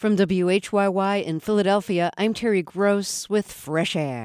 From WHYY in Philadelphia, I'm Terry Gross with Fresh Air.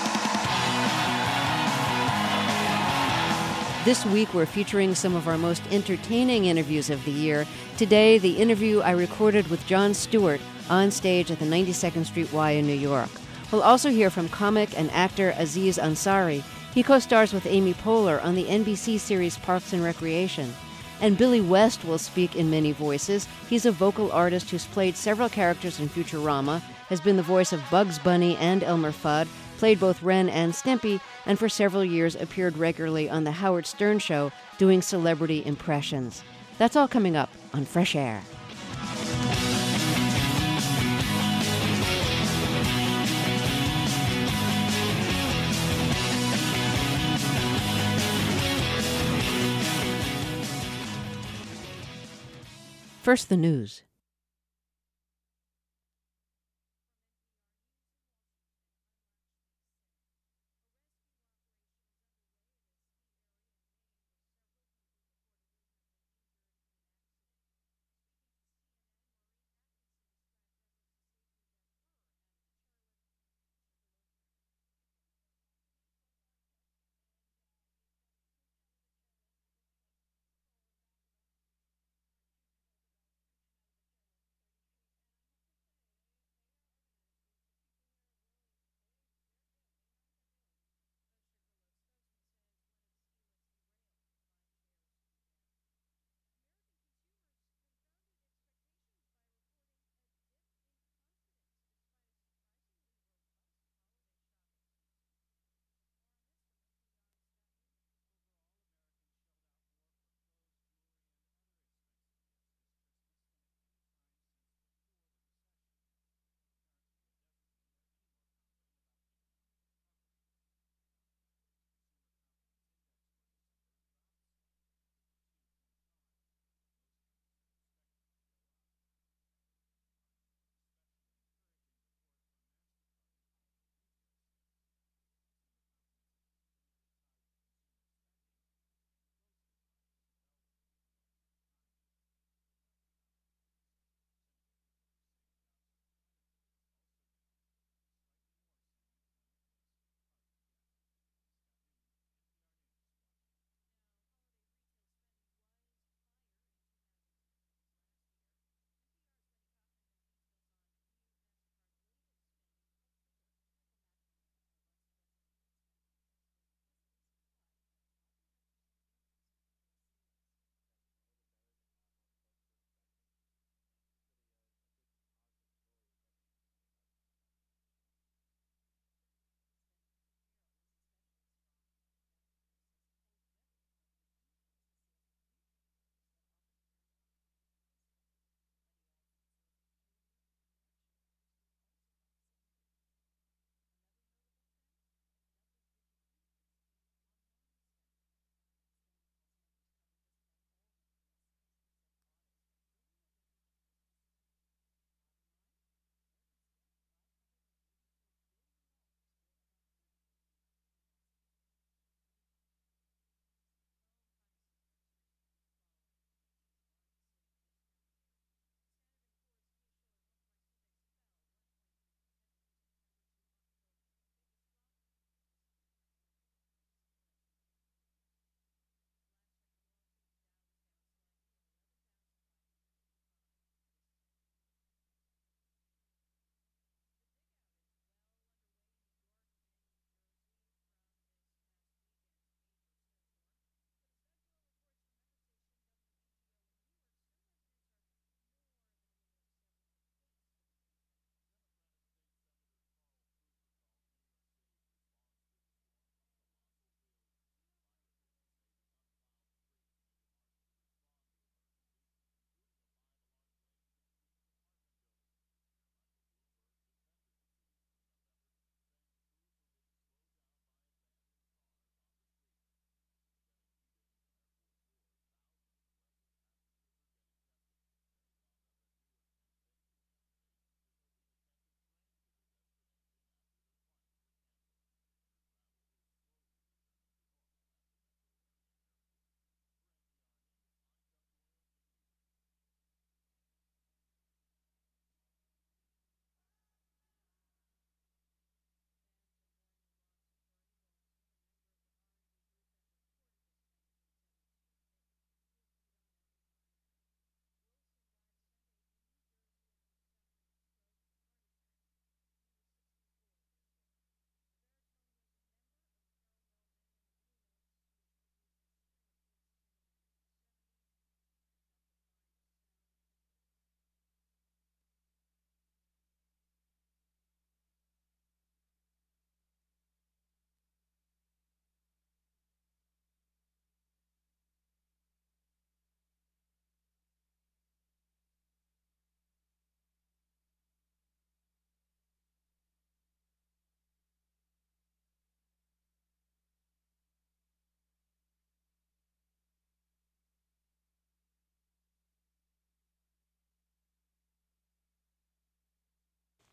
This week, we're featuring some of our most entertaining interviews of the year. Today, the interview I recorded with Jon Stewart on stage at the 92nd Street Y in New York. We'll also hear from comic and actor Aziz Ansari. He co-stars with Amy Poehler on the NBC series Parks and Recreation. And Billy West will speak in many voices. He's a vocal artist who's played several characters in Futurama, has been the voice of Bugs Bunny and Elmer Fudd, played both Ren and Stimpy, and for several years appeared regularly on The Howard Stern Show doing celebrity impressions. That's all coming up on Fresh Air. First, the news.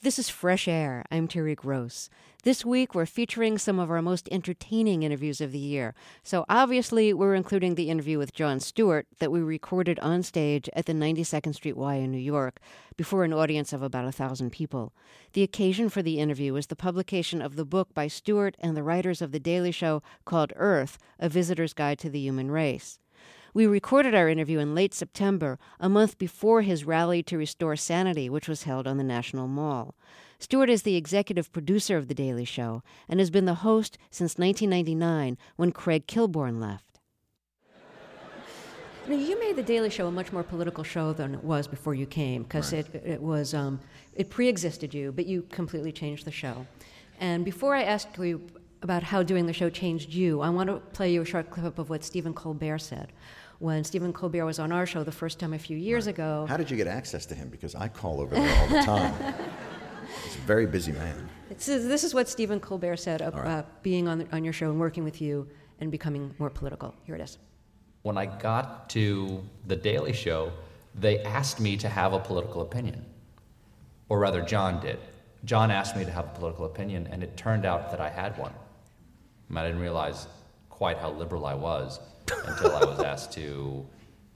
This is Fresh Air. I'm Terry Gross. This week, we're featuring some of our most entertaining interviews of the year. So obviously, we're including the interview with Jon Stewart that we recorded on stage at the 92nd Street Y in New York before an audience of about 1,000 people. The occasion for the interview is the publication of the book by Stewart and the writers of The Daily Show called Earth, A Visitor's Guide to the Human Race. We recorded our interview in late September, a month before his rally to restore sanity, which was held on the National Mall. Stewart is the executive producer of The Daily Show and has been the host since 1999 when Craig Kilborn left. You made The Daily Show a much more political show than it was before you came, because it pre-existed you, but you completely changed the show. And before I ask you about how doing the show changed you, I want to play you a short clip of what Stephen Colbert said. When Stephen Colbert was on our show the first time a few years ago. How did you get access to him? Because I call over there all the time. He's a very busy man. This is what Stephen Colbert said about being on your show and working with you and becoming more political. Here it is. When I got to The Daily Show, they asked me to have a political opinion. Or rather, John did. John asked me to have a political opinion, and it turned out that I had one. I didn't realize quite how liberal I was until I was asked to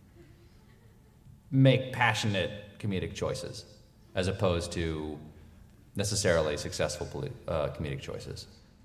make passionate comedic choices as opposed to necessarily successful comedic choices.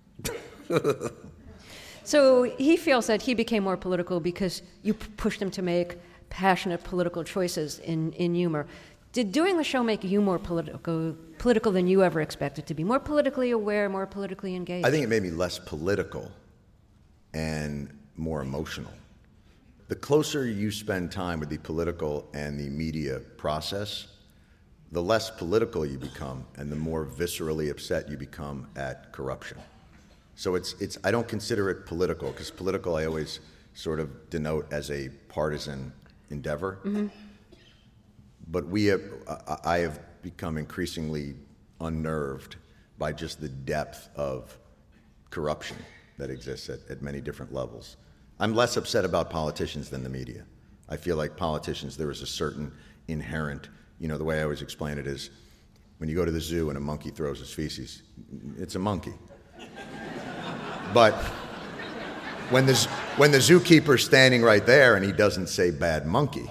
So he feels that he became more political because you pushed him to make passionate political choices in humor. Did doing the show make you more political than you ever expected to be? More politically aware, more politically engaged? I think it made me less political and more emotional. The closer you spend time with the political and the media process, the less political you become and the more viscerally upset you become at corruption. So I don't consider it political, because political I always sort of denote as a partisan endeavor. Mm-hmm. But I have become increasingly unnerved by just the depth of corruption that exists at many different levels. I'm less upset about politicians than the media. I feel like politicians, there is a certain inherent, the way I always explain it is, when you go to the zoo and a monkey throws his feces, it's a monkey. But when the zookeeper's standing right there and he doesn't say bad monkey,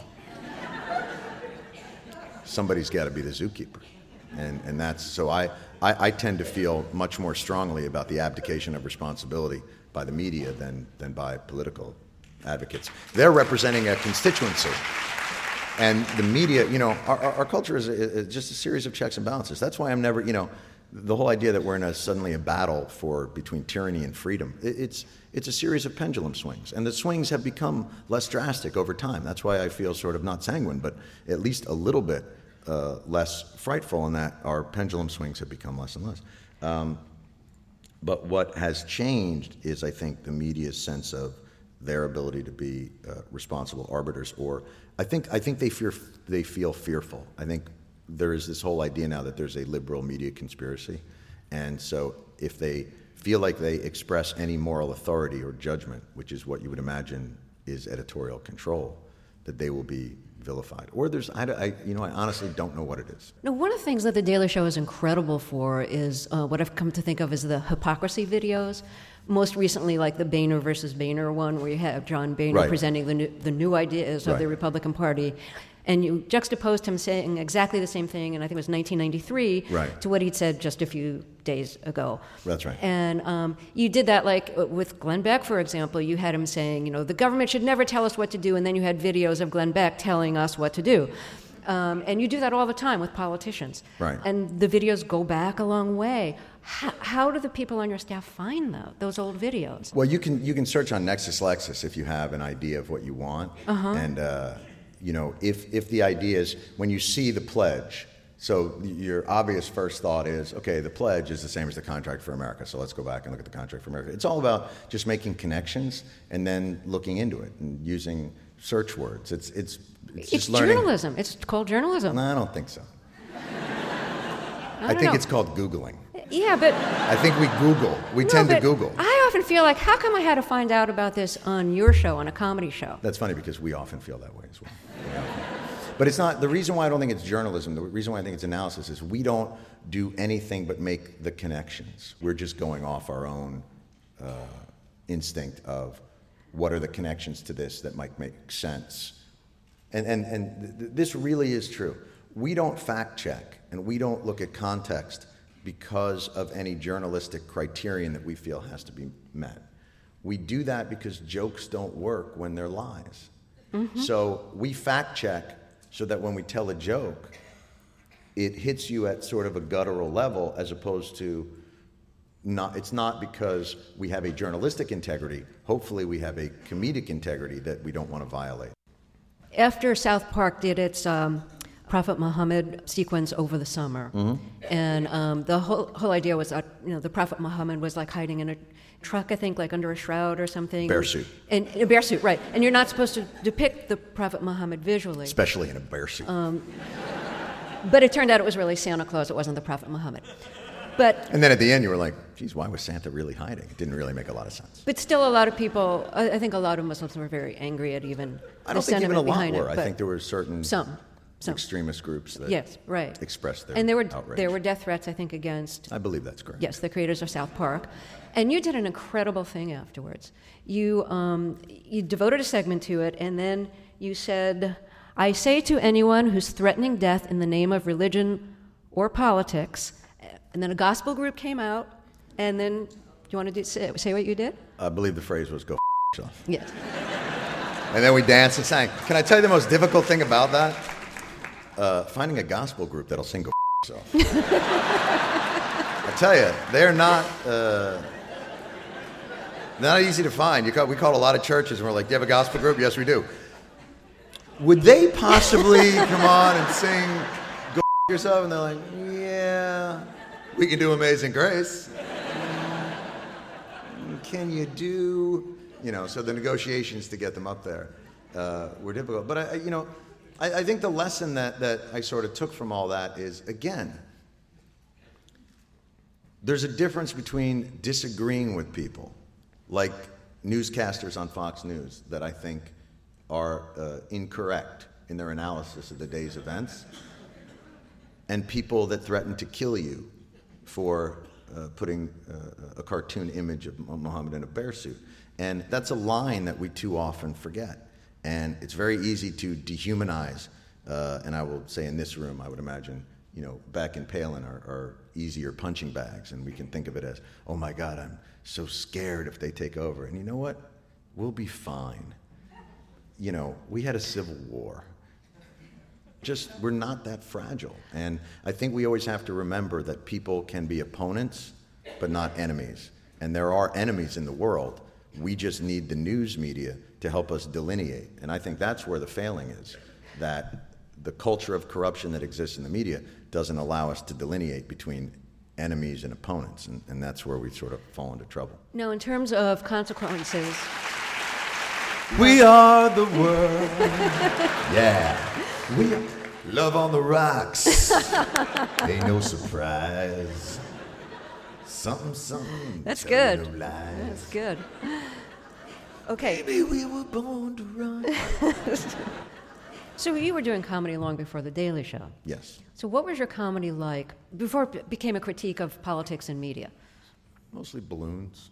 somebody's got to be the zookeeper. And that's, so I tend to feel much more strongly about the abdication of responsibility by the media than by political advocates. They're representing a constituency. And the media, our culture is just a series of checks and balances. That's why I'm never, the whole idea that we're in suddenly a battle between tyranny and freedom, it's a series of pendulum swings. And the swings have become less drastic over time. That's why I feel sort of not sanguine, but at least a little bit less frightful in that our pendulum swings have become less and less. But what has changed is, I think, the media's sense of their ability to be responsible arbiters, or I think they feel fearful. I think there is this whole idea now that there's a liberal media conspiracy, and so if they feel like they express any moral authority or judgment, which is what you would imagine is editorial control, that they will be vilified. Or I honestly don't know what it is. Now, one of the things that The Daily Show is incredible for is what I've come to think of as the hypocrisy videos. Most recently, like the Boehner versus Boehner one, where you have John Boehner presenting the new ideas of the Republican Party, and you juxtaposed him saying exactly the same thing, and I think it was 1993, to what he'd said just a few days ago. That's right. And you did that, like with Glenn Beck, for example. You had him saying, the government should never tell us what to do, and then you had videos of Glenn Beck telling us what to do. And you do that all the time with politicians. Right. And the videos go back a long way. How do the people on your staff find those old videos? Well, you can search on NexusLexis if you have an idea of what you want. Uh-huh. And if the idea is, when you see the pledge, so your obvious first thought is, okay, the pledge is the same as the Contract for America, so let's go back and look at the Contract for America. It's all about just making connections and then looking into it and using search words. It's just learning. Journalism. It's called journalism. No, I don't think so. I think it's called Googling. Yeah, but I think we Google. We tend to Google. I often feel like, how come I had to find out about this on your show, on a comedy show? That's funny, because we often feel that way as well. But it's not, the reason why I don't think it's journalism, the reason why I think it's analysis is we don't do anything but make the connections. We're just going off our own instinct of what are the connections to this that might make sense. And this really is true. We don't fact check and we don't look at context because of any journalistic criterion that we feel has to be met. We do that because jokes don't work when they're lies. Mm-hmm. So we fact check so that when we tell a joke, it hits you at sort of a guttural level as opposed to it's not because we have a journalistic integrity. Hopefully we have a comedic integrity that we don't want to violate. After South Park did its Prophet Muhammad sequence over the summer, mm-hmm. and the whole idea was that the Prophet Muhammad was like hiding in a truck, I think, like under a shroud or something. Bear suit. And a bear suit, right. And you're not supposed to depict the Prophet Muhammad visually. Especially in a bear suit. But it turned out it was really Santa Claus. It wasn't the Prophet Muhammad. And then at the end you were like, geez, why was Santa really hiding? It didn't really make a lot of sense. But still a lot of people, I think a lot of Muslims were very angry at even I don't think even a lot were. I think there were certain some extremist groups that expressed their outrage. There were death threats, I think, against... I believe that's correct. Yes, the creators of South Park. And you did an incredible thing afterwards. You devoted a segment to it, and then you said, I say to anyone who's threatening death in the name of religion or politics... And then a gospel group came out, and then, do you want to say what you did? I believe the phrase was, go yourself. Yes. And then we danced and sang. Can I tell you the most difficult thing about that? Finding a gospel group that'll sing, go yourself. I tell you, they're not easy to find. We called a lot of churches, and we're like, do you have a gospel group? Yes, we do. Would they possibly come on and sing, go yourself? And they're like, yeah. We can do Amazing Grace. Can you do, so the negotiations to get them up there were difficult. But I think the lesson that I sort of took from all that is, again, there's a difference between disagreeing with people, like newscasters on Fox News that I think are incorrect in their analysis of the day's events, and people that threaten to kill you for putting a cartoon image of Muhammad in a bear suit. And that's a line that we too often forget. And it's very easy to dehumanize, and I will say in this room, I would imagine, Beck and Palin are easier punching bags, and we can think of it as, oh my God, I'm so scared if they take over. And you know what? We'll be fine. We had a civil war. We're not that fragile. And I think we always have to remember that people can be opponents, but not enemies. And there are enemies in the world. We just need the news media to help us delineate. And I think that's where the failing is, that the culture of corruption that exists in the media doesn't allow us to delineate between enemies and opponents. And that's where we sort of fall into trouble. Now, in terms of consequences... We are the world. Yeah. We are love on the rocks. Ain't no surprise. Something. That's good. No lies. That's good. Okay. Maybe we were born to run. So you were doing comedy long before The Daily Show. Yes. So what was your comedy like before it became a critique of politics and media? Mostly balloons.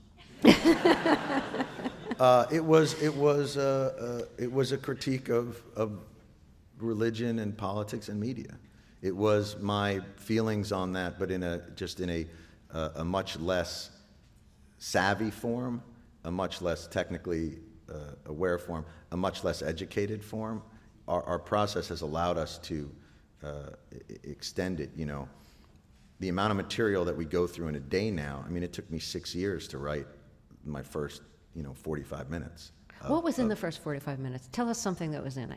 It was a critique of religion and politics and media. It was my feelings on that, but in a much less savvy form, a much less technically aware form, a much less educated form. Our process has allowed us to extend it. The amount of material that we go through in a day now. I mean, it took me 6 years to write my first 45 minutes. What was in the first 45 minutes? Tell us something that was in it.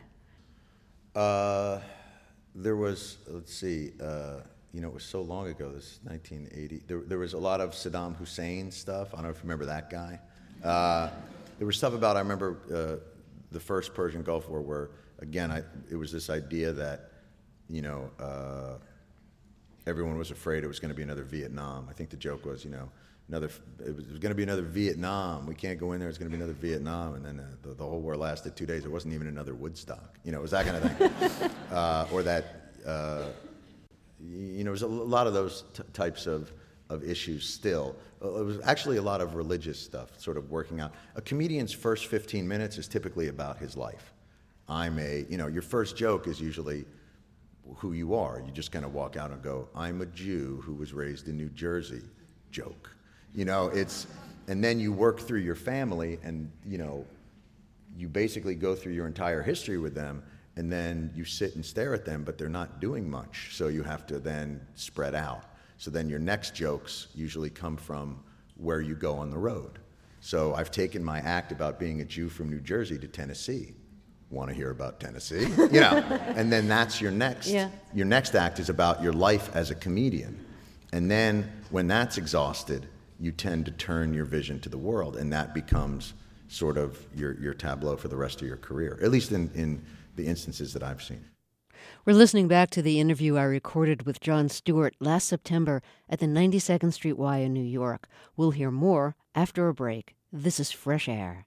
There was, let's see, it was so long ago, this is 1980. There was a lot of Saddam Hussein stuff. I don't know if you remember that guy. There was stuff about, I remember the first Persian Gulf War where, again, it was this idea that, everyone was afraid it was going to be another Vietnam. I think the joke was, it was going to be another Vietnam. We can't go in there. It's going to be another Vietnam. And then the whole war lasted 2 days. It wasn't even another Woodstock. It was that kind of thing. Or that, it was a lot of those types of issues still. It was actually a lot of religious stuff sort of working out. A comedian's first 15 minutes is typically about his life. Your first joke is usually who you are. You just kind of walk out and go, I'm a Jew who was raised in New Jersey, joke. And then you work through your family and, you basically go through your entire history with them, and then you sit and stare at them, but they're not doing much. So you have to then spread out. So then your next jokes usually come from where you go on the road. So I've taken my act about being a Jew from New Jersey to Tennessee. Want to hear about Tennessee? And then that's your next. Yeah. Your next act is about your life as a comedian. And then when that's exhausted, you tend to turn your vision to the world, and that becomes sort of your tableau for the rest of your career, at least in the instances that I've seen. We're listening back to the interview I recorded with Jon Stewart last September at the 92nd Street Y in New York. We'll hear more after a break. This is Fresh Air.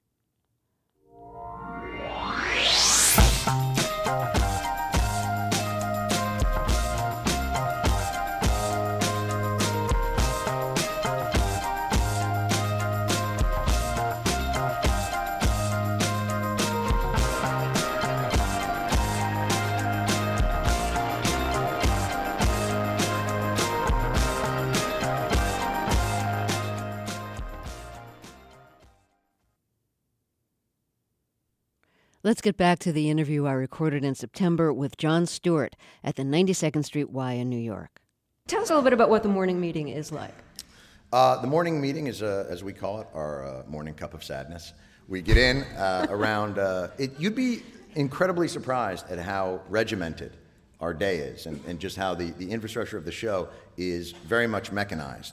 Let's get back to the interview I recorded in September with Jon Stewart at the 92nd Street Y in New York. Tell us a little bit about what the morning meeting is like. The morning meeting is, as we call it, our morning cup of sadness. We get in around, you'd be incredibly surprised at how regimented our day is and just how the infrastructure of the show is very much mechanized.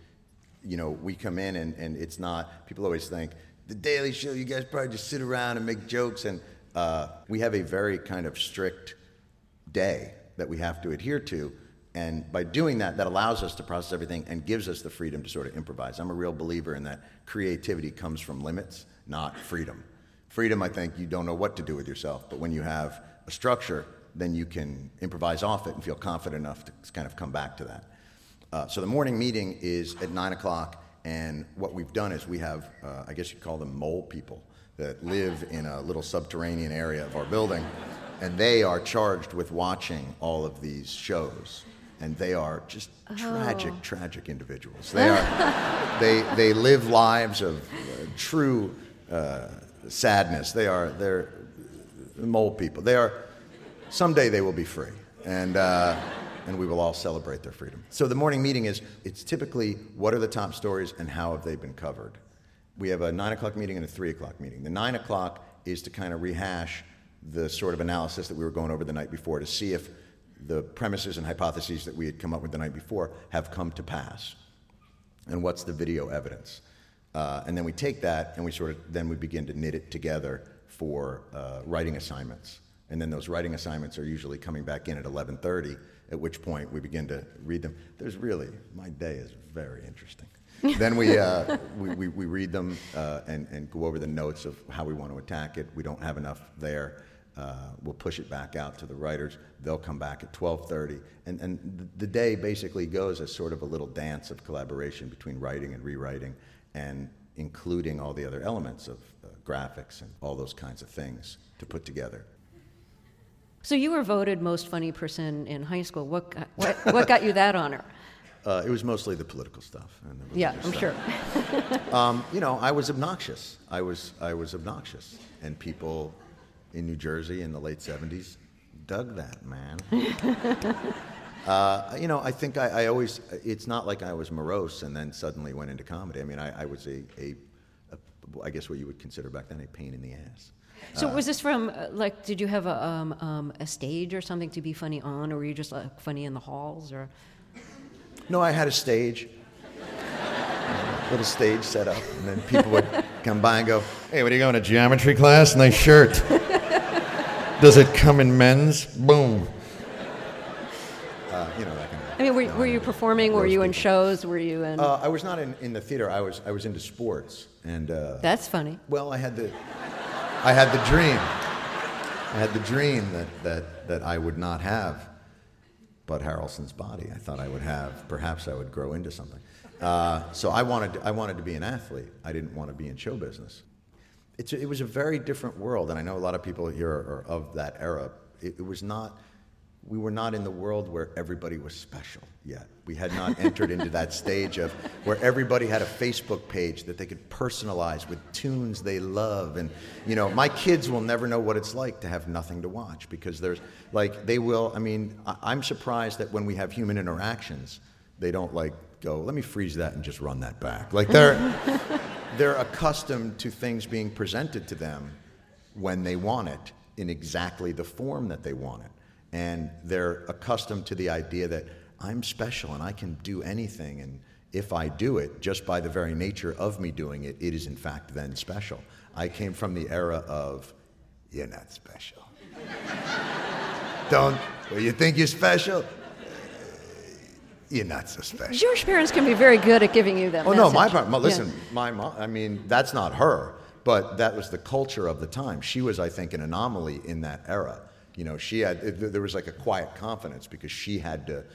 We come in and it's not, people always think, The Daily Show, you guys probably just sit around and make jokes, and we have a very kind of strict day that we have to adhere to, and by doing that allows us to process everything and gives us the freedom to sort of improvise. I'm a real believer in that creativity comes from limits, not freedom. Freedom, I think, you don't know what to do with yourself, but when you have a structure, then you can improvise off it and feel confident enough to kind of come back to that. So the morning meeting is at 9 o'clock. And what we've done is we have, I guess you'd call them mole people that live in a little subterranean area of our building, and they are charged with watching all of these shows. And they are just tragic individuals. They live lives of true sadness. They're mole people. Someday they will be free. And we will all celebrate their freedom. So the morning meeting it's typically what are the top stories and how have they been covered. We have a 9 o'clock meeting and a 3 o'clock meeting. The 9 o'clock is to kind of rehash the sort of analysis that we were going over the night before to see if the premises and hypotheses that we had come up with the night before have come to pass. And what's the video evidence? And then we take that and we begin to knit it together for writing assignments. And then those writing assignments are usually coming back in at 11:30, at which point we begin to read them. My day is very interesting. Then we read them and go over the notes of how we want to attack it. We don't have enough there. We'll push it back out to the writers. They'll come back at 12:30. And the day basically goes as sort of a little dance of collaboration between writing and rewriting and including all the other elements of graphics and all those kinds of things to put together. So you were voted most funny person in high school. What got you that honor? It was mostly the political stuff. And the I'm stuff. Sure. I was obnoxious. I was obnoxious, and people in New Jersey in the late 70s dug that, man. I think I always. It's not like I was morose and then suddenly went into comedy. I mean, I was I guess what you would consider back then a pain in the ass. So was this from, did you have a stage or something to be funny on, or were you just funny in the halls, or? No, I had a stage, little stage set up, and then people would come by and go, "Hey, what are you going to geometry class? Nice shirt. Does it come in men's? Boom." That kind of I mean, were you performing? Were you in shows? Were you in? I was not in the theater. I was into sports, and That's funny. well, I had the dream. I had the dream that I would not have Bud Harrelson's body. I thought I would have. Perhaps I would grow into something. So I wanted to be an athlete. I didn't want to be in show business. It was a very different world, and I know a lot of people here are of that era. It was not. We were not in the world where everybody was special yet. We had not entered into that stage of where everybody had a Facebook page that they could personalize with tunes they love. And, you know, my kids will never know what it's like to have nothing to watch, because there's, like, they will, I mean, I'm surprised that when we have human interactions, they don't, like, go, let me freeze that and just run that back. Like, they're accustomed to things being presented to them when they want it in exactly the form that they want it. And they're accustomed to the idea that I'm special and I can do anything, and if I do it, just by the very nature of me doing it, it is in fact then special. I came from the era of, you're not special. Well, you think you're special? You're not so special. Jewish parents can be very good at giving you that message. No, my mom, I mean, that's not her, but that was the culture of the time. She was, I think, an anomaly in that era. You know, there was like a quiet confidence because she had to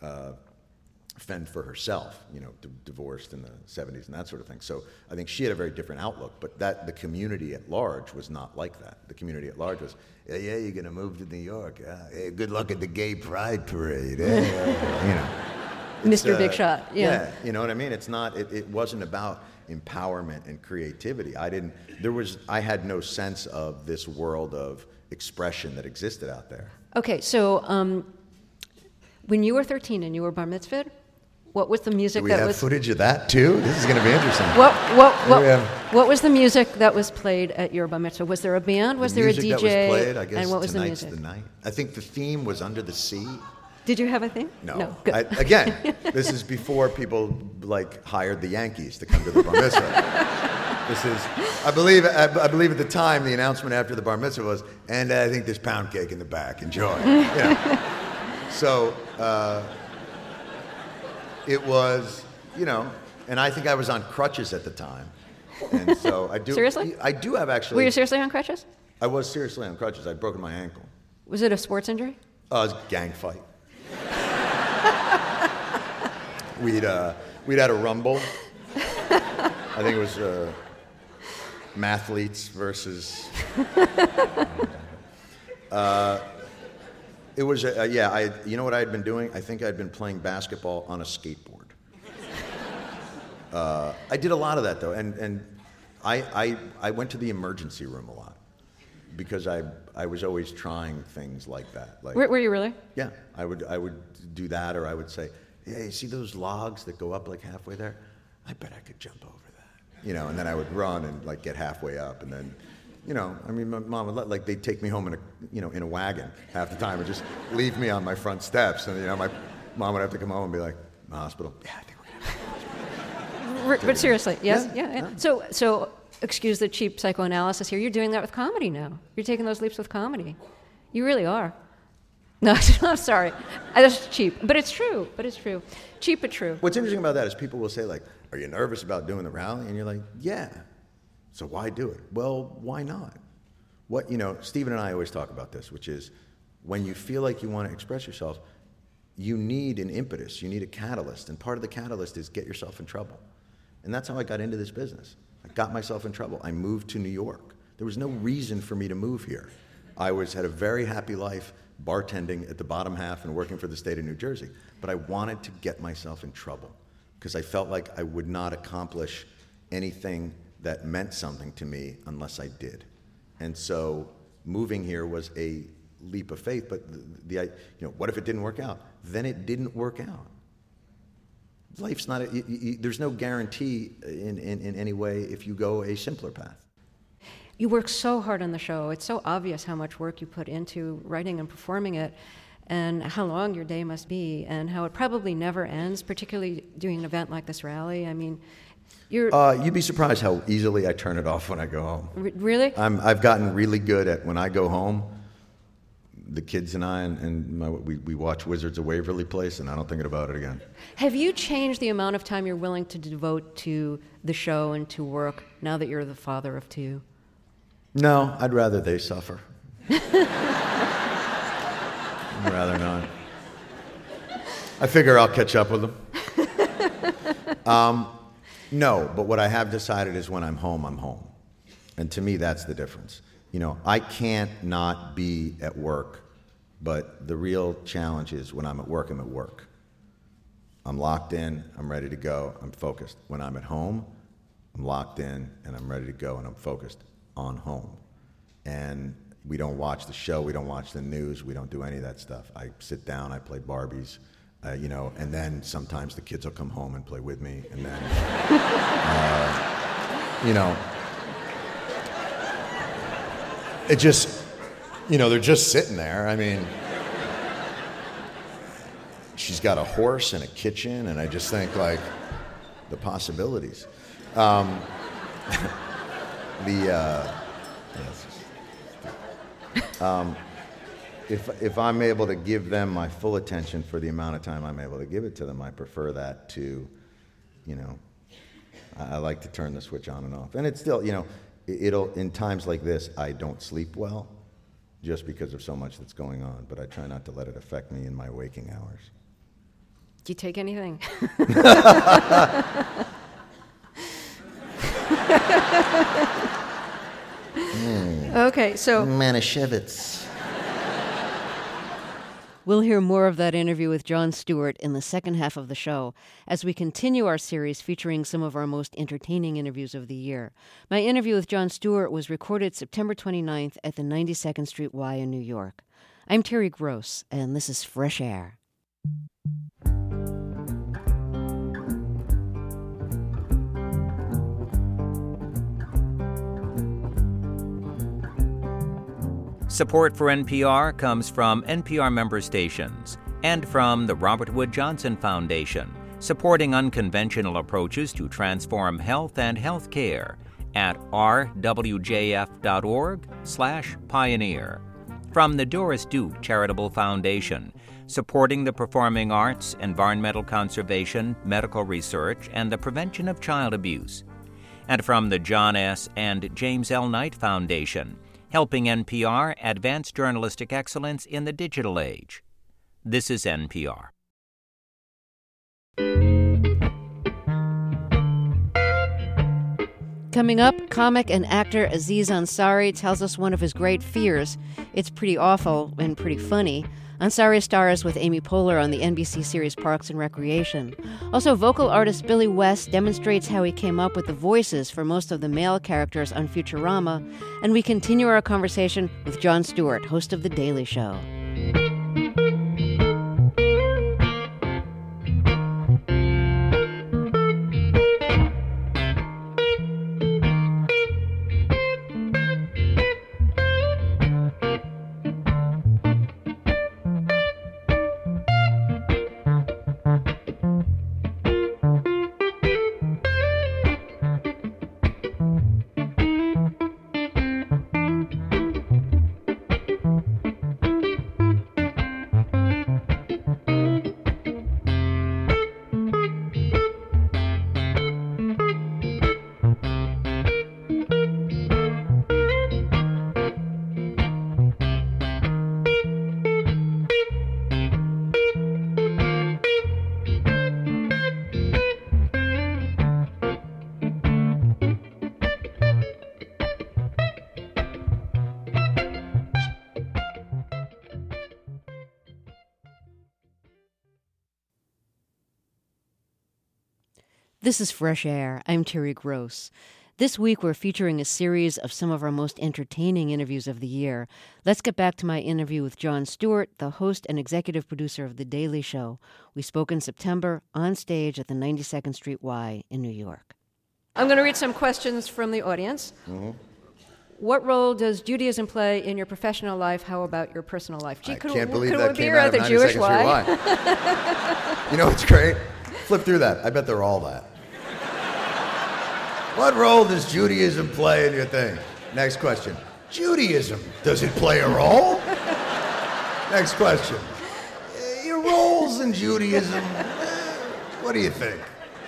fend for herself, you know, divorced in the 70s and that sort of thing. So I think she had a very different outlook, but the community at large was not like that. The community at large was, yeah, you're going to move to New York. Hey, good luck at the gay pride parade. You know. Mr. Big Shot, yeah. You know what I mean? It's not, it wasn't about empowerment and creativity. I had no sense of this world of expression that existed out there. Okay, so when you were 13 and you were bar mitzvahed, what was the music Do we have footage of that too? This is going to be interesting. What was the music that was played at your bar mitzvah? Was there a band? Was there a DJ? Music that was played, I guess, and what was Tonight's the music? the Night. I think the theme was Under the Sea. Did you have a theme? No. Good. Again, this is before people like hired the Yankees to come to the bar mitzvah. This is, I believe at the time the announcement after the bar mitzvah was, and I think there's pound cake in the back. Enjoy. Yeah. So it was, you know, and I think I was on crutches at the time, and so I do. Seriously? I do have actually. Were you seriously on crutches? I was seriously on crutches. I'd broken my ankle. Was it a sports injury? It was a gang fight. We'd had a rumble. I think it was mathletes versus. It was you know what I had been doing? I think I'd been playing basketball on a skateboard. I did a lot of that though, and I went to the emergency room a lot because I was always trying things like that. Like, were you really? Yeah, I would do that, or I would say, "Hey, you see those logs that go up like halfway there? I bet I could jump over that." You know, and then I would run and like get halfway up, and then, you know, I mean, my mom would like they'd take me home in a wagon half the time and just leave me on my front steps, and you know, my mom would have to come home and be like, "Hospital." Yeah, I think we're gonna. But seriously, yes, yeah. Yeah. So. Excuse the cheap psychoanalysis here. You're doing that with comedy now. You're taking those leaps with comedy. You really are. No, I'm sorry. That's cheap. But it's true. Cheap but true. What's interesting about that is people will say, like, are you nervous about doing the rally? And you're like, yeah. So why do it? Well, why not? What, you know, Stephen and I always talk about this, which is when you feel like you want to express yourself, you need an impetus. You need a catalyst. And part of the catalyst is get yourself in trouble. And that's how I got into this business. I got myself in trouble. I moved to New York. There was no reason for me to move here. I had a very happy life bartending at the bottom half and working for the state of New Jersey. But I wanted to get myself in trouble because I felt like I would not accomplish anything that meant something to me unless I did. And so moving here was a leap of faith. But what if it didn't work out? Then it didn't work out. Life's not, there's no guarantee in any way if you go a simpler path. You work so hard on the show. It's so obvious how much work you put into writing and performing it, and how long your day must be, and how it probably never ends, particularly doing an event like this rally. I mean, you'd be surprised how easily I turn it off when I go home. Really? I've gotten really good at when I go home, the kids and I, we watch Wizards of Waverly Place, and I don't think about it again. Have you changed the amount of time you're willing to devote to the show and to work now that you're the father of two? No, I'd rather they suffer. I'd rather not. I figure I'll catch up with them. No, but what I have decided is when I'm home, I'm home. And to me, that's the difference. You know, I can't not be at work, but the real challenge is when I'm at work, I'm at work. I'm locked in, I'm ready to go, I'm focused. When I'm at home, I'm locked in and I'm ready to go and I'm focused on home. And we don't watch the show, we don't watch the news, we don't do any of that stuff. I sit down, I play Barbies, you know, and then sometimes the kids will come home and play with me, and then, you know, it just, you know, they're just sitting there. I mean, she's got a horse and a kitchen, and I just think, like, the possibilities. If I'm able to give them my full attention for the amount of time I'm able to give it to them, I prefer that to, you know, I like to turn the switch on and off. And it's still, you know, it'll, in times like this, I don't sleep well just because of so much that's going on, but I try not to let it affect me in my waking hours. Do you take anything? Okay, so Manischewitz. we'll hear more of that interview with Jon Stewart in the second half of the show as we continue our series featuring some of our most entertaining interviews of the year. My interview with Jon Stewart was recorded September 29th at the 92nd Street Y in New York. I'm Terry Gross, and this is Fresh Air. Support for NPR comes from NPR member stations and from the Robert Wood Johnson Foundation, supporting unconventional approaches to transform health and health care at rwjf.org/pioneer. From the Doris Duke Charitable Foundation, supporting the performing arts, environmental conservation, medical research, and the prevention of child abuse. And from the John S. and James L. Knight Foundation, helping NPR advance journalistic excellence in the digital age. This is NPR. Coming up, comic and actor Aziz Ansari tells us one of his great fears. It's pretty awful and pretty funny. Ansari stars with Amy Poehler on the NBC series Parks and Recreation. Also, vocal artist Billy West demonstrates how he came up with the voices for most of the male characters on Futurama. And we continue our conversation with Jon Stewart, host of The Daily Show. This is Fresh Air. I'm Terry Gross. This week, we're featuring a series of some of our most entertaining interviews of the year. Let's get back to my interview with Jon Stewart, the host and executive producer of The Daily Show. We spoke in September on stage at the 92nd Street Y in New York. I'm going to read some questions from the audience. Mm-hmm. What role does Judaism play in your professional life? How about your personal life? Gee, I can't believe that came out of 92nd Street Y. You know what's great? Flip through that. I bet they're all that. What role does Judaism play in your thing? Next question. Judaism, does it play a role? Next question. Your roles in Judaism, what do you think?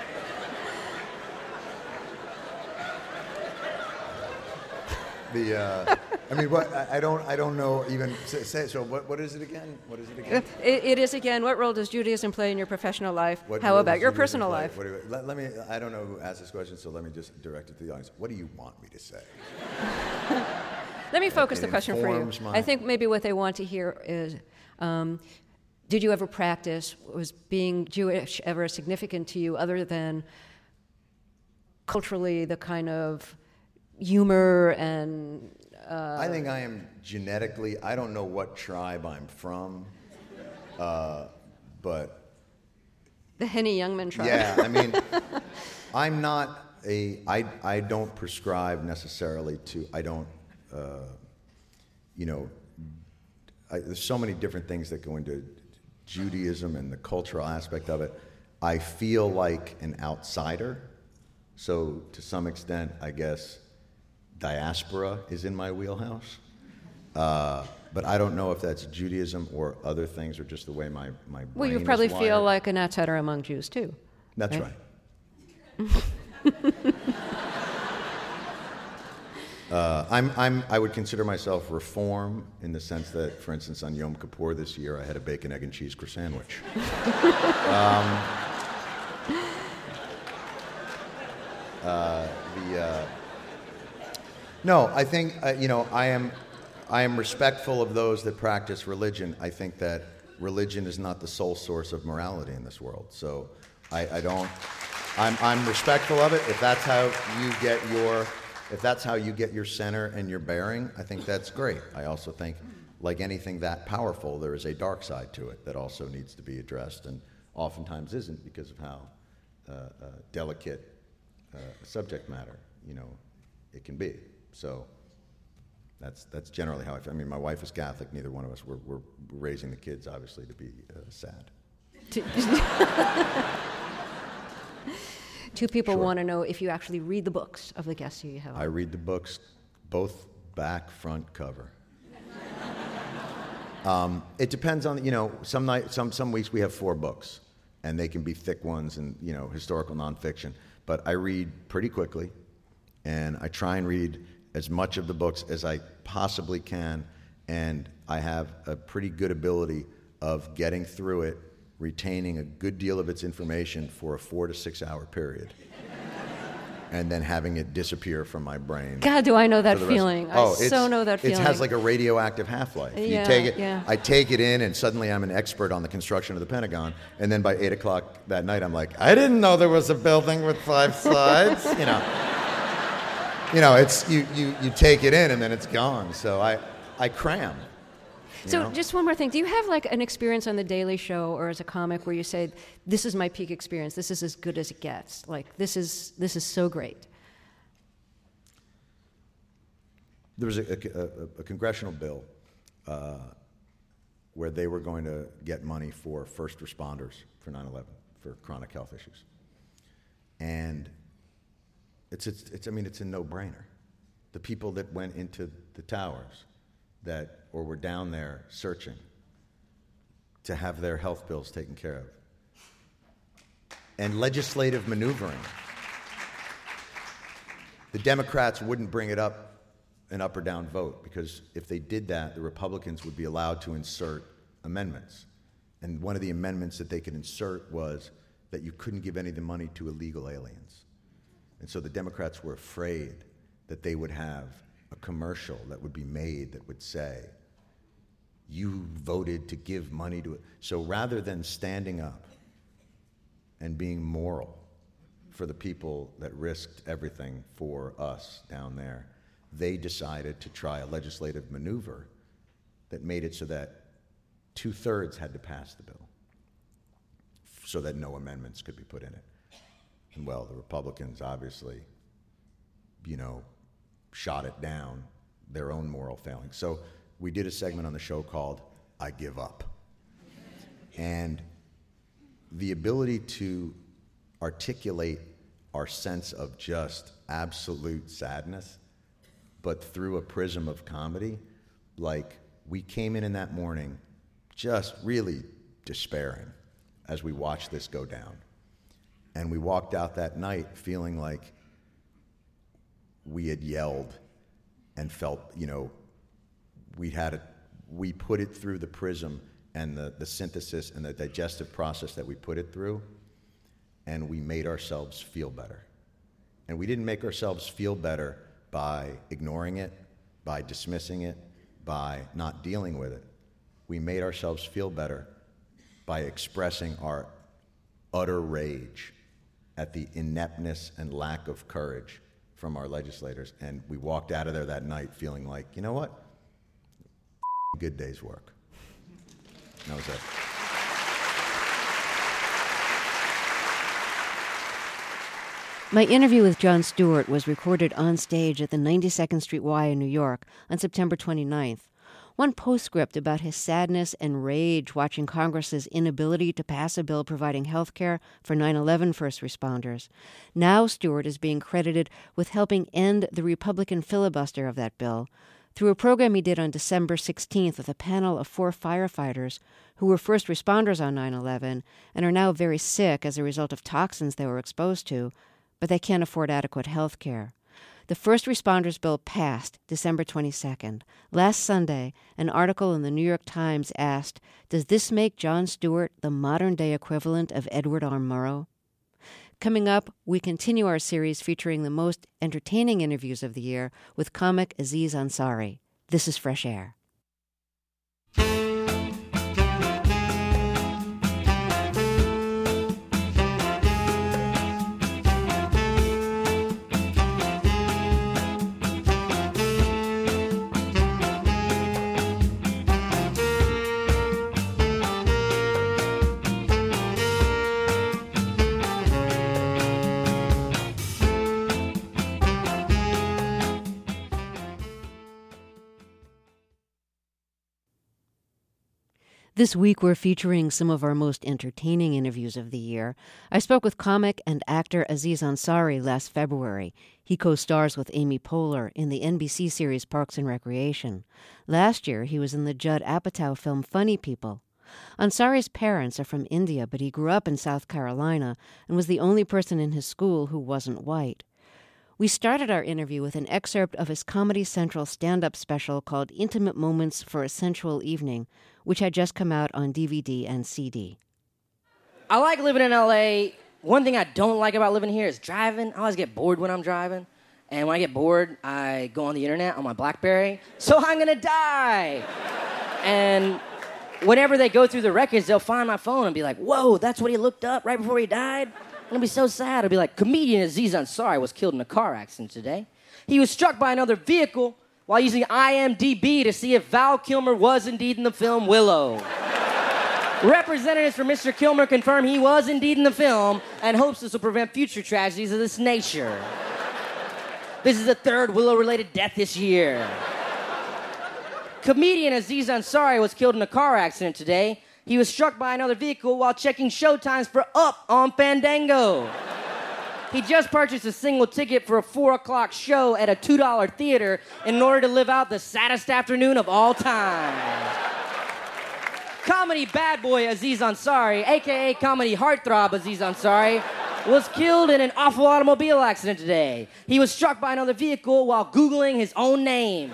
I don't know even. So what is it again? What is it again? It is again. What role does Judaism play in your professional life? What How role about does your Judaism personal play? life? Let me. I don't know who asked this question, so let me just direct it to the audience. What do you want me to say? Let me focus the It question for you. informs my- I think maybe what they want to hear is, did you ever practice? Was being Jewish ever significant to you, other than culturally the kind of humor and? I think I am genetically. I don't know what tribe I'm from, but The Henny Youngman tribe. yeah, I mean, I'm not a. I don't prescribe necessarily to. I don't. There's so many different things that go into Judaism and the cultural aspect of it. I feel like an outsider, so to some extent, I guess, diaspora is in my wheelhouse. But I don't know if that's Judaism or other things or just the way my brain Well, you is probably wired. feel like an outsider among Jews too. That's right? I would consider myself reform in the sense that, for instance, on Yom Kippur this year, I had a bacon, egg, and cheese sandwich. No, I think I am respectful of those that practice religion. I think that religion is not the sole source of morality in this world. So I don't. I'm respectful of it. If that's how you get your center and your bearing, I think that's great. I also think, like anything that powerful, there is a dark side to it that also needs to be addressed, and oftentimes isn't because of how delicate subject matter, it can be. So that's generally how I feel. I mean, my wife is Catholic. Neither one of us. We're raising the kids, obviously, to be sad. Two people Sure. want to know if you actually read the books of the guests you have. I read the books, both back, front, cover. It depends on, some weeks we have 4 books, and they can be thick ones and, historical nonfiction. But I read pretty quickly, and I try and read as much of the books as I possibly can, and I have a pretty good ability of getting through it, retaining a good deal of its information for a 4 to 6 hour period, and then having it disappear from my brain. God, do I know that for the rest. feeling. Oh, I so know that feeling. It has like a radioactive half-life. Yeah, You take it, yeah. I take it in, and suddenly I'm an expert on the construction of the Pentagon, and then by 8 o'clock that night I'm like, I didn't know there was a building with 5 sides. It's you take it in and then it's gone. So I cram. So just one more thing. Do you have like an experience on The Daily Show or as a comic where you say, this is my peak experience, this is as good as it gets? Like, this is so great. There was a congressional bill where they were going to get money for first responders for 9/11, for chronic health issues. And it's a no-brainer. The people that went into the towers or were down there searching to have their health bills taken care of. And legislative maneuvering. The Democrats wouldn't bring it up an up or down vote, because if they did that, the Republicans would be allowed to insert amendments. And one of the amendments that they could insert was that you couldn't give any of the money to illegal aliens. And so the Democrats were afraid that they would have a commercial that would be made that would say, you voted to give money to it. So rather than standing up and being moral for the people that risked everything for us down there, they decided to try a legislative maneuver that made it so that 2/3 had to pass the bill so that no amendments could be put in it. And well, the Republicans obviously, shot it down, their own moral failing. So we did a segment on the show called I Give Up. And the ability to articulate our sense of just absolute sadness, but through a prism of comedy, like we came in that morning just really despairing as we watched this go down. And we walked out that night feeling like we had yelled and felt, we put it through the prism and the synthesis and the digestive process that we put it through, and we made ourselves feel better. And we didn't make ourselves feel better by ignoring it, by dismissing it, by not dealing with it. We made ourselves feel better by expressing our utter rage at the ineptness and lack of courage from our legislators. And we walked out of there that night feeling like, you know what? Good day's work. And that was it. My interview with Jon Stewart was recorded on stage at the 92nd Street Y in New York on September 29th. One postscript about his sadness and rage watching Congress's inability to pass a bill providing health care for 9/11 first responders. Now Stewart is being credited with helping end the Republican filibuster of that bill through a program he did on December 16th with a panel of 4 firefighters who were first responders on 9/11 and are now very sick as a result of toxins they were exposed to, but they can't afford adequate health care. The first responders bill passed December 22nd. Last Sunday, an article in the New York Times asked, "Does this make Jon Stewart the modern-day equivalent of Edward R. Murrow?" Coming up, we continue our series featuring the most entertaining interviews of the year with comic Aziz Ansari. This is Fresh Air. This week, we're featuring some of our most entertaining interviews of the year. I spoke with comic and actor Aziz Ansari last February. He co-stars with Amy Poehler in the NBC series Parks and Recreation. Last year, he was in the Judd Apatow film Funny People. Ansari's parents are from India, but he grew up in South Carolina and was the only person in his school who wasn't white. We started our interview with an excerpt of his Comedy Central stand-up special called Intimate Moments for a Sensual Evening, which had just come out on DVD and CD. I like living in LA. One thing I don't like about living here is driving. I always get bored when I'm driving. And when I get bored, I go on the internet on my BlackBerry. So I'm gonna die. And whenever they go through the records, they'll find my phone and be like, whoa, that's what he looked up right before he died? It'll be so sad. It'll be like, comedian Aziz Ansari was killed in a car accident today. He was struck by another vehicle while using IMDb to see if Val Kilmer was indeed in the film Willow. Representatives for Mr. Kilmer confirm he was indeed in the film and hopes this will prevent future tragedies of this nature. This is the 3rd Willow-related death this year. Comedian Aziz Ansari was killed in a car accident today. He was struck by another vehicle while checking showtimes for Up on Fandango. He just purchased a single ticket for a 4 o'clock show at a $2 theater in order to live out the saddest afternoon of all time. Comedy bad boy Aziz Ansari, a.k.a. comedy heartthrob Aziz Ansari, was killed in an awful automobile accident today. He was struck by another vehicle while Googling his own name.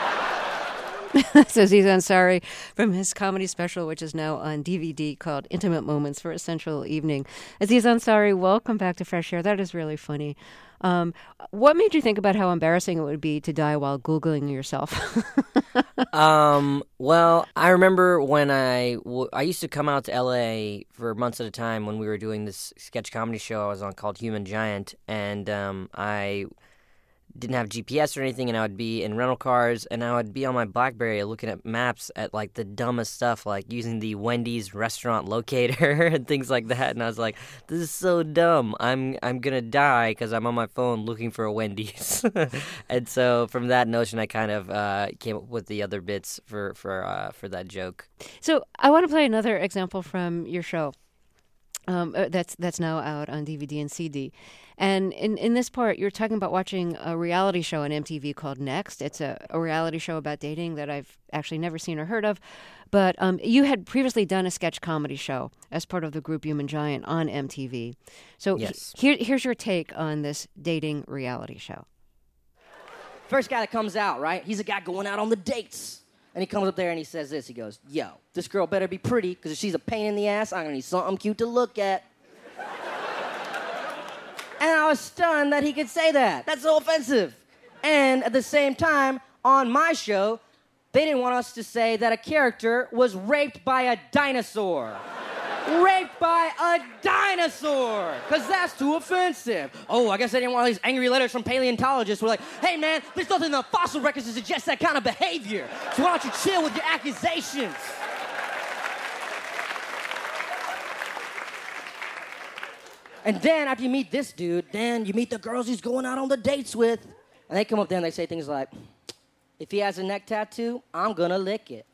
That's Aziz Ansari from his comedy special, which is now on DVD, called Intimate Moments for a Sensual Evening. Aziz Ansari, welcome back to Fresh Air. That is really funny. What made you think about how embarrassing it would be to die while Googling yourself? Well, I remember when I used to come out to LA for months at a time when we were doing this sketch comedy show I was on called Human Giant, and I didn't have GPS or anything, and I would be in rental cars, and I would be on my BlackBerry looking at maps at, like, the dumbest stuff, like using the Wendy's restaurant locator and things like that, and I was like, this is so dumb. I'm gonna die because I'm on my phone looking for a Wendy's. And so from that notion, I kind of came up with the other bits for that joke. So I want to play another example from your show. That's now out on DVD and CD. And in this part, you're talking about watching a reality show on MTV called Next. It's a reality show about dating that I've actually never seen or heard of. But you had previously done a sketch comedy show as part of the group Human Giant on MTV. So Yes. here's your take on this dating reality show. First guy that comes out, right? He's a guy going out on the dates. And he comes up there and he says this. He goes, yo, this girl better be pretty, because if she's a pain in the ass, I'm going to need something cute to look at. And I was stunned that he could say that. That's so offensive. And at the same time, on my show, they didn't want us to say that a character was raped by a dinosaur. Raped by a dinosaur, because that's too offensive. Oh, I guess they didn't want all these angry letters from paleontologists who were like, hey man, there's nothing in the fossil records to suggest that kind of behavior. So why don't you chill with your accusations? And then after you meet this dude, then you meet the girls he's going out on the dates with. And they come up there and they say things like, if he has a neck tattoo, I'm gonna lick it.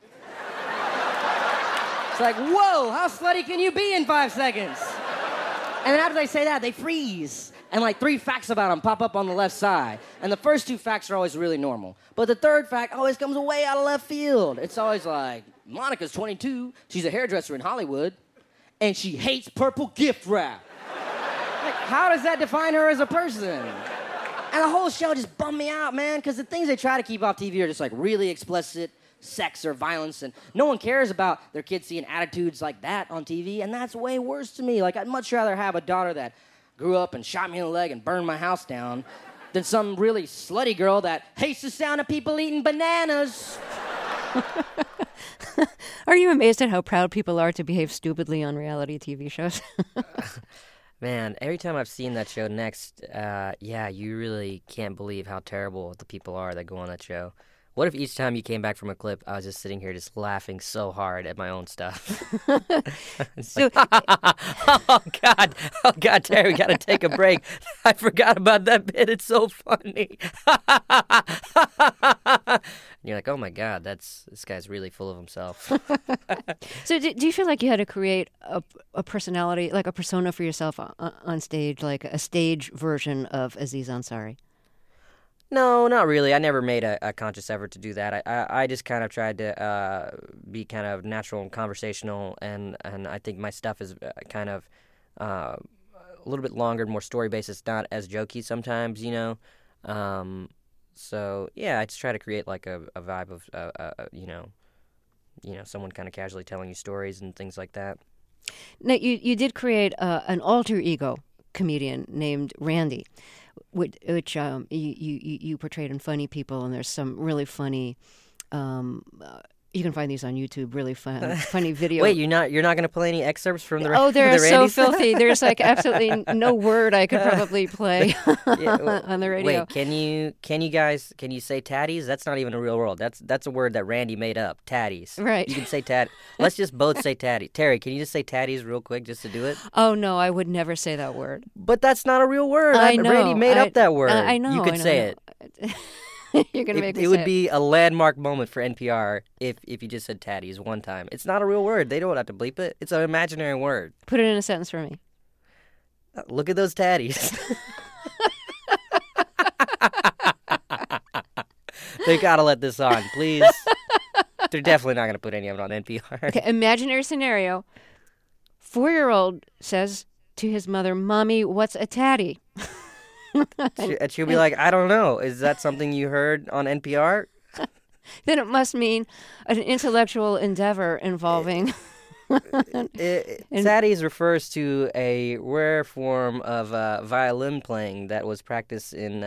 It's like, whoa, how slutty can you be in 5 seconds? And then after they say that, they freeze. And like 3 facts about them pop up on the left side. And the first 2 facts are always really normal. But the third fact always comes way out of left field. It's always like, Monica's 22, she's a hairdresser in Hollywood, and she hates purple gift wrap. Like, how does that define her as a person? And the whole show just bummed me out, man, because the things they try to keep off TV are just like really explicit sex or violence, and no one cares about their kids seeing attitudes like that on TV, and that's way worse to me. Like, I'd much rather have a daughter that grew up and shot me in the leg and burned my house down than some really slutty girl that hates the sound of people eating bananas. Are you amazed at how proud people are to behave stupidly on reality TV shows? Man, every time I've seen that show Next, you really can't believe how terrible the people are that go on that show. What if each time you came back from a clip, I was just sitting here just laughing so hard at my own stuff? So, oh, God, Terry, we got to take a break. I forgot about that bit. It's so funny. And you're like, oh, my God, this guy's really full of himself. so do you feel like you had to create a personality, like a persona for yourself on stage, like a stage version of Aziz Ansari? No, not really. I never made a conscious effort to do that. I just kind of tried to be kind of natural and conversational, and I think my stuff is kind of a little bit longer, more story-based. It's not as jokey sometimes, you know. So, yeah, I just try to create like a vibe of, someone kind of casually telling you stories and things like that. Now, you did create an alter ego comedian named Randy, which you portrayed in Funny People, and there's some really funny. You can find these on YouTube. Really funny video. Wait, you're not going to play any excerpts from the? Oh, they're the so Randy filthy. There's like absolutely no word I could probably play on the radio. Wait, can you guys say tatties? That's not even a real word. That's a word that Randy made up. Tatties. Right. You can say tat. Let's just both say tatty. Terry, can you just say tatties real quick just to do it? Oh no, I would never say that word. But that's not a real word. I know. Randy made up that word. I know. You could say it. You're gonna make me it say would be a landmark moment for NPR if you just said tatties one time. It's not a real word. They don't have to bleep it. It's an imaginary word. Put it in a sentence for me. Look at those tatties. They gotta let this on, please. They're definitely not gonna put any of it on NPR. Okay, imaginary scenario. 4-year-old says to his mother, "Mommy, what's a tatty?" And she'll be like, I don't know. Is that something you heard on NPR? Then it must mean an intellectual endeavor involving... Tatties refers to a rare form of violin playing that was practiced in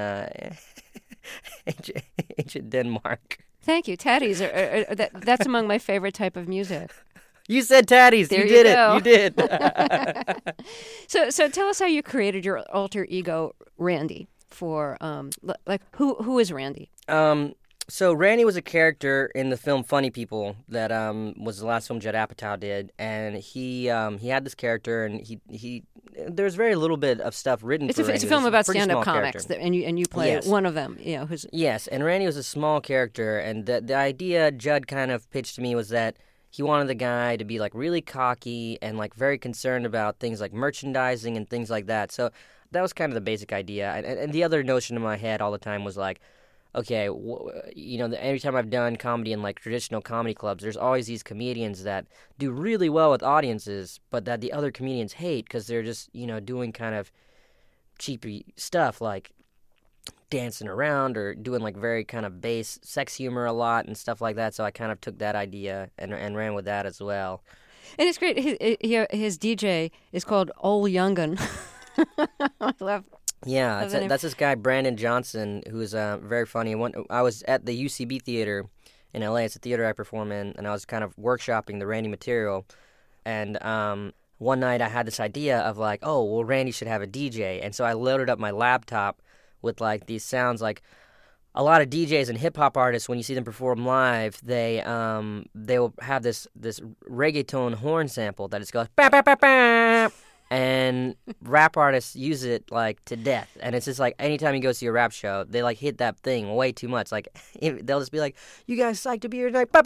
ancient Denmark. Thank you. Tatties that's among my favorite type of music. You said tatties. There you did go. it. You did. So tell us how you created your alter ego, Randy. For who is Randy? So Randy was a character in the film Funny People that was the last film Judd Apatow did, and he had this character, and he there's very little bit of stuff written. It's for a Randy. film about Pretty stand-up small comics, and you play Yes. one of them. You know, Yes, and Randy was a small character, and the idea Judd kind of pitched to me was that he wanted the guy to be like really cocky and like very concerned about things like merchandising and things like that. So that was kind of the basic idea. And the other notion in my head all the time was like, okay, every time I've done comedy in like traditional comedy clubs, there's always these comedians that do really well with audiences, but that the other comedians hate because they're just, doing kind of cheapy stuff like dancing around or doing like very kind of base sex humor a lot and stuff like that. So I kind of took that idea and ran with that as well. And it's great. His DJ is called Ol Youngin. I love. Yeah, that's this guy Brandon Johnson, who's very funny. I was at the UCB Theater in LA. It's a theater I perform in, and I was kind of workshopping the Randy material. And one night I had this idea of like, oh, well, Randy should have a DJ. And so I loaded up my laptop with like these sounds. Like a lot of DJs and hip hop artists, when you see them perform live, they will have this reggaeton horn sample that just goes bap bap bap bap. And rap artists use it like to death, and it's just like anytime you go see a rap show, they like hit that thing way too much. Like they'll just be like, "You guys psyched to be here tonight?" So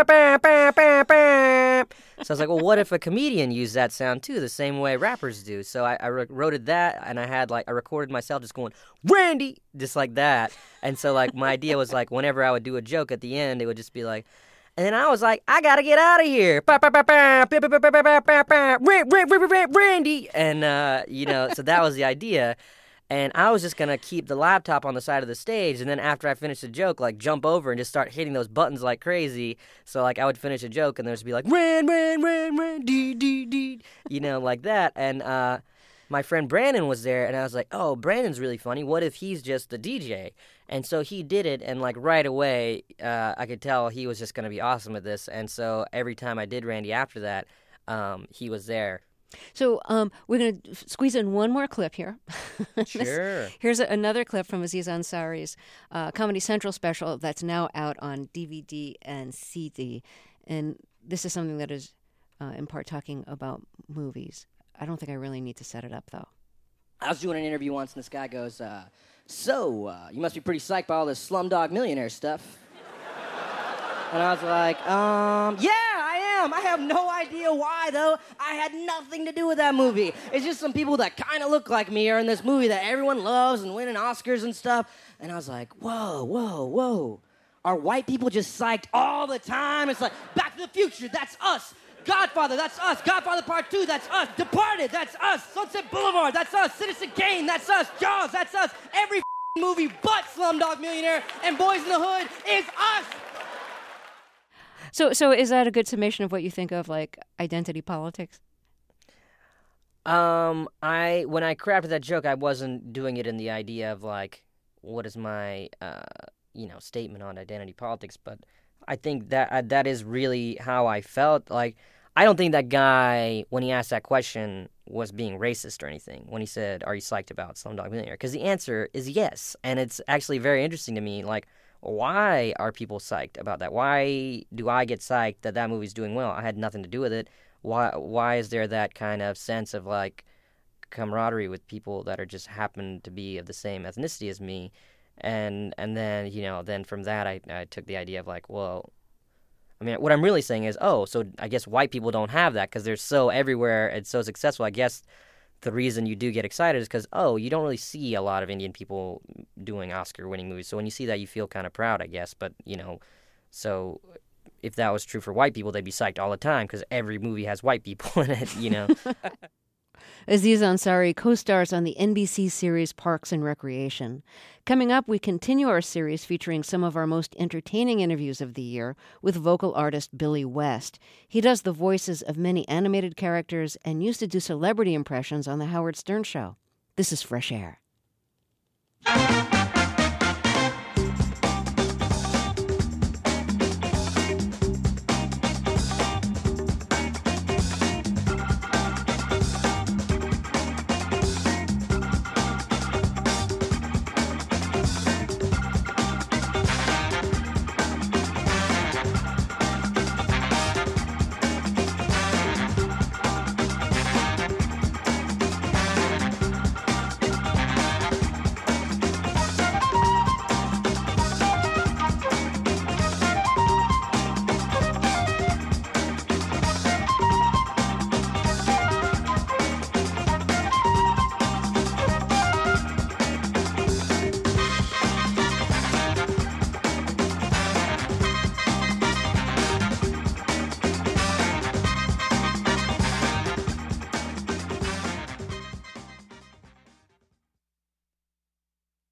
I was like, "Well, what if a comedian used that sound too, the same way rappers do?" So I wrote that, and I recorded myself just going "Randy," just like that. And so like my idea was like whenever I would do a joke at the end, it would just be like. And then I was like, I gotta get out of here. Randy. And, so that was the idea. And I was just gonna keep the laptop on the side of the stage. And then after I finished the joke, like jump over and just start hitting those buttons like crazy. So like I would finish a joke and there'd just be like, ran, dee, like that. And my friend Brandon was there and I was like, oh, Brandon's really funny. What if he's just the DJ? And so he did it, and like right away, I could tell he was just going to be awesome at this. And so every time I did Randy after that, he was there. So we're going to squeeze in one more clip here. Sure. Here's another clip from Aziz Ansari's Comedy Central special that's now out on DVD and CD. And this is something that is in part talking about movies. I don't think I really need to set it up, though. I was doing an interview once, and this guy goes, So, you must be pretty psyched by all this Slumdog Millionaire stuff. And I was like, yeah, I am. I have no idea why, though. I had nothing to do with that movie. It's just some people that kind of look like me are in this movie that everyone loves and winning Oscars and stuff. And I was like, whoa. Are white people just psyched all the time? It's like, Back to the Future, that's us. Godfather, that's us. Godfather Part 2, that's us. Departed, that's us. Sunset Boulevard, that's us. Citizen Kane, that's us. Jaws, that's us. Every movie but Slumdog Millionaire and Boys in the Hood is us. So is that a good summation of what you think of like identity politics? When I crafted that joke, I wasn't doing it in the idea of like, what is my statement on identity politics, but I think that is really how I felt. Like, I don't think that guy, when he asked that question, was being racist or anything when he said, are you psyched about Slumdog Millionaire? Because the answer is yes. And it's actually very interesting to me, like, why are people psyched about that? Why do I get psyched that movie's doing well? I had nothing to do with it. Why is there that kind of sense of, like, camaraderie with people that are just happen to be of the same ethnicity as me? And then, then from that, I took the idea of, like, well, I mean, what I'm really saying is, so I guess white people don't have that because they're so everywhere and so successful. I guess the reason you do get excited is because, you don't really see a lot of Indian people doing Oscar-winning movies. So when you see that, you feel kind of proud, I guess. But, so if that was true for white people, they'd be psyched all the time because every movie has white people in it, Aziz Ansari co-stars on the NBC series Parks and Recreation. Coming up, we continue our series featuring some of our most entertaining interviews of the year with vocal artist Billy West. He does the voices of many animated characters and used to do celebrity impressions on The Howard Stern Show. This is Fresh Air.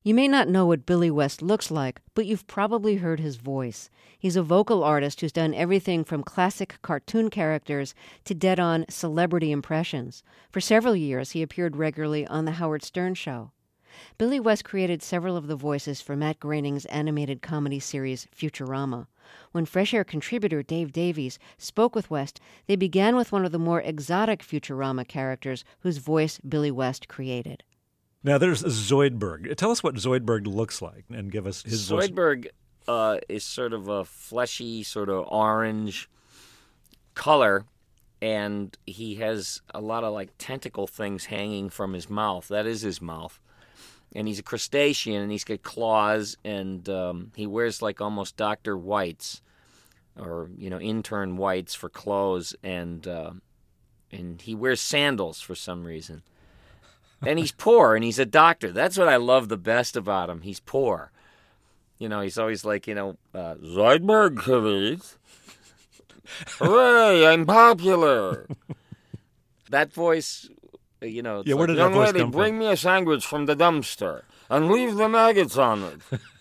You may not know what Billy West looks like, but you've probably heard his voice. He's a vocal artist who's done everything from classic cartoon characters to dead-on celebrity impressions. For several years, he appeared regularly on The Howard Stern Show. Billy West created several of the voices for Matt Groening's animated comedy series Futurama. When Fresh Air contributor Dave Davies spoke with West, they began with one of the more exotic Futurama characters whose voice Billy West created. Now, there's Zoidberg. Tell us what Zoidberg looks like and give us his voice. Zoidberg is sort of a fleshy, sort of orange color, and he has a lot of like tentacle things hanging from his mouth. That is his mouth. And he's a crustacean, and he's got claws, and he wears like almost Dr. Whites or, intern whites for clothes, and he wears sandals for some reason. And he's poor, and he's a doctor. That's what I love the best about him. He's poor. He's always like, Zoidberg, please. Hooray, I'm popular. That voice, where did that young voice lady, come bring from? me a sandwich from the dumpster and leave the maggots on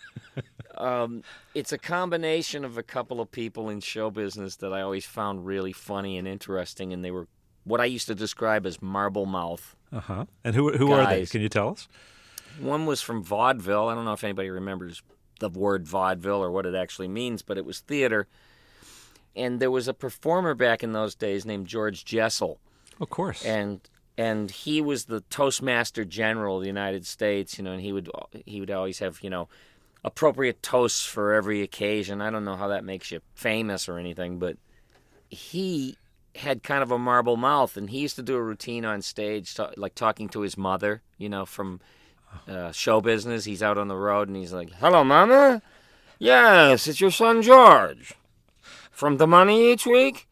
it. It's a combination of a couple of people in show business that I always found really funny and interesting, and they were what I used to describe as marble mouth. Uh-huh. And who are they? Can you tell us? One was from vaudeville. I don't know if anybody remembers the word vaudeville or what it actually means, but it was theater. And there was a performer back in those days named George Jessel. Of course. And he was the Toastmaster General of the United States, and he would always have, appropriate toasts for every occasion. I don't know how that makes you famous or anything, but he had kind of a marble mouth, and he used to do a routine on stage, like talking to his mother, from show business. He's out on the road, and he's like, "Hello, Mama? Yes, it's your son George. From the money each week?"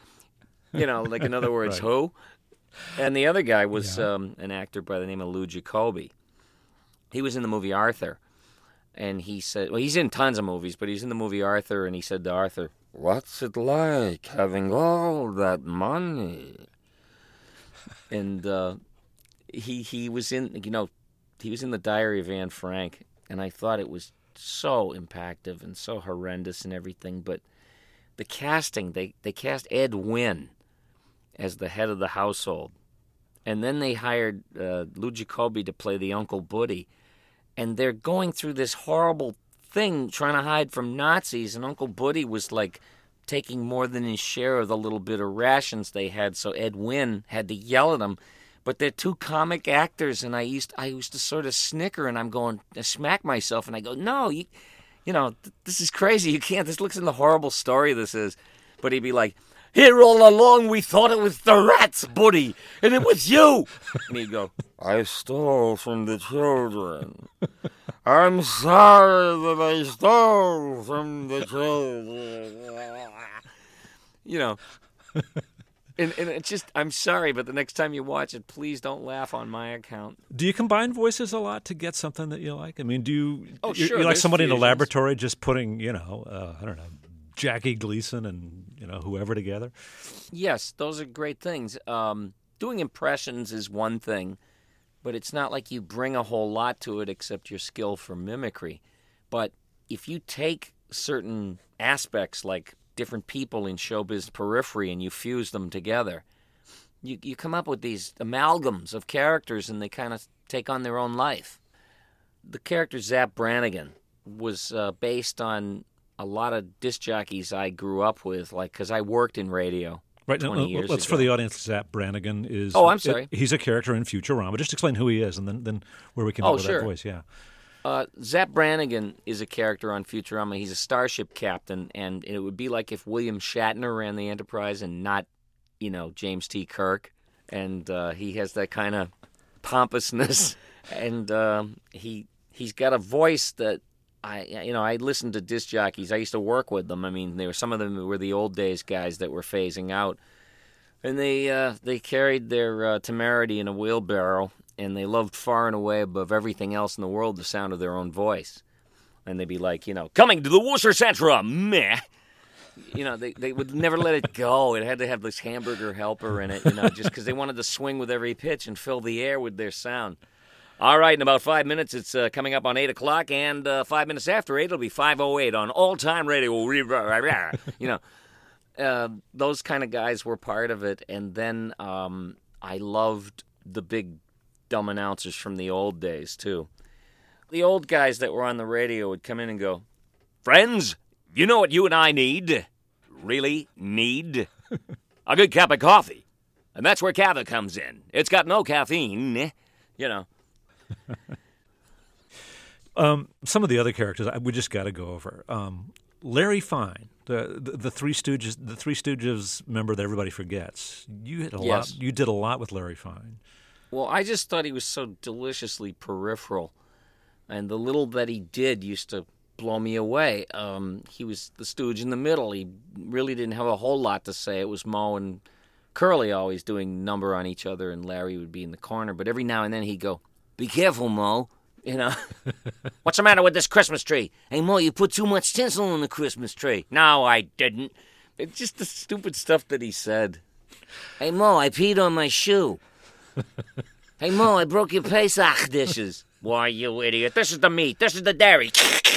Like in other words, Right. who? And the other guy was an actor by the name of Lou Jacoby. He was in the movie Arthur, and he said, well, he's in tons of movies, but he's in the movie Arthur, and he said to Arthur, "What's it like having all that money?" And he was in, he was in the Diary of Anne Frank, and I thought it was so impactful and so horrendous and everything. But the casting, they cast Ed Wynn as the head of the household, and then they hired Lou Jacoby to play the Uncle Buddy, and they're going through this horrible thing trying to hide from Nazis, and Uncle Buddy was like taking more than his share of the little bit of rations they had, so Ed Wynn had to yell at him. But they're two comic actors, and I used to sort of snicker, and I'm going to smack myself, and I go, "No, this is crazy. You can't. This looks in the horrible story this is." But he'd be like, "Here all along we thought it was the rats, Buddy, and it was you." And he'd go, "I stole from the children. I'm sorry that I stole from the children." And it's just, I'm sorry, but the next time you watch it, please don't laugh on my account. Do you combine voices a lot to get something that you like? I mean, do you? Oh, you're, sure, you're like there's somebody in a fusions. laboratory just putting, I don't know, Jackie Gleason and whoever together. Yes, those are great things. Doing impressions is one thing, but it's not like you bring a whole lot to it except your skill for mimicry. But if you take certain aspects like different people in showbiz periphery and you fuse them together, you come up with these amalgams of characters, and they kind of take on their own life. The character Zapp Brannigan was based on a lot of disc jockeys I grew up with, because I worked in radio. Right. 20 years Let's ago. for the audience. Zapp Brannigan is. Oh, I'm sorry. He's a character in Futurama. Just explain who he is, and then where we came up with sure. that voice. Yeah. Zapp Brannigan is a character on Futurama. He's a starship captain, and it would be like if William Shatner ran the Enterprise and not, James T. Kirk. And he has that kind of pompousness, and he's got a voice that I listened to disc jockeys. I used to work with them. I mean, some of them were the old days guys that were phasing out, and they carried their temerity in a wheelbarrow. And they loved far and away above everything else in the world the sound of their own voice. And they'd be like, "Coming to the Worcester Centra, meh." They would never let it go. It had to have this hamburger helper in it, just because they wanted to swing with every pitch and fill the air with their sound. All right, in about 5 minutes, it's coming up on 8 o'clock, and 5 minutes after 8, it'll be 5:08 on all-time radio. You know, those kind of guys were part of it, and then I loved the big dumb announcers from the old days, too. The old guys that were on the radio would come in and go, "Friends, you know what you and I need? Really need? A good cup of coffee. And that's where Cava comes in. It's got no caffeine, you know." Some of the other characters we just got to go over. Larry Fine, the Three Stooges, the Three Stooges member that everybody forgets. You did a lot with Larry Fine. Well, I just thought he was so deliciously peripheral, and the little that he did used to blow me away. He was the stooge in the middle. He really didn't have a whole lot to say. It was Moe and Curly always doing number on each other, and Larry would be in the corner. But every now and then he'd go, "Be careful, Moe. You know, what's the matter with this Christmas tree? Hey, Moe, you put too much tinsel on the Christmas tree." "No, I didn't." It's just the stupid stuff that he said. "Hey, Moe, I peed on my shoe." "Hey, Moe, I broke your Pesach dishes." "Why, you idiot. This is the meat. This is the dairy."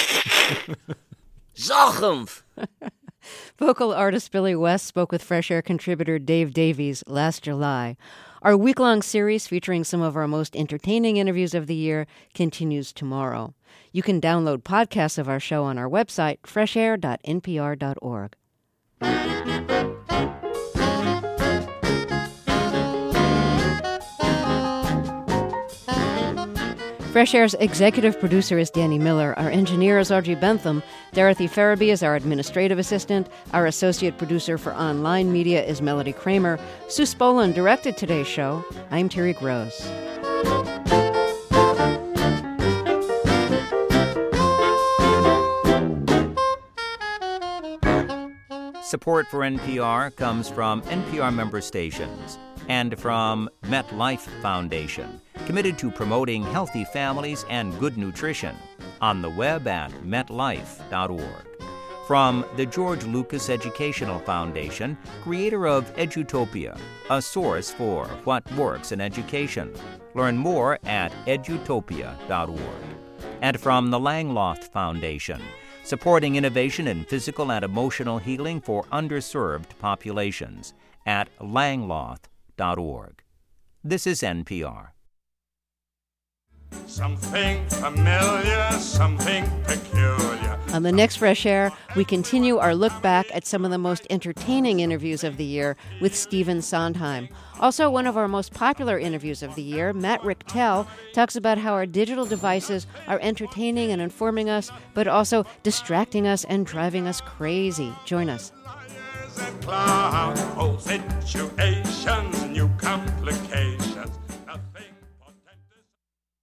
Zochumph. Vocal artist Billy West spoke with Fresh Air contributor Dave Davies last July. Our week-long series featuring some of our most entertaining interviews of the year continues tomorrow. You can download podcasts of our show on our website, freshair.npr.org. Fresh Air's executive producer is Danny Miller. Our engineer is Audrey Bentham. Dorothy Farabee is our administrative assistant. Our associate producer for online media is Melody Kramer. Sue Spolin directed today's show. I'm Terry Gross. Support for NPR comes from NPR member stations and from MetLife Foundation, committed to promoting healthy families and good nutrition, on the web at metlife.org. From the George Lucas Educational Foundation, creator of Edutopia, a source for what works in education. Learn more at edutopia.org. And from the Langloth Foundation, supporting innovation in physical and emotional healing for underserved populations, at langloth.org. This is NPR. Something familiar, something peculiar. On the next Fresh Air, we continue our look back at some of the most entertaining interviews of the year with Stephen Sondheim. Also, one of our most popular interviews of the year, Matt Richtel, talks about how our digital devices are entertaining and informing us, but also distracting us and driving us crazy. Join us. Old situations, new complications.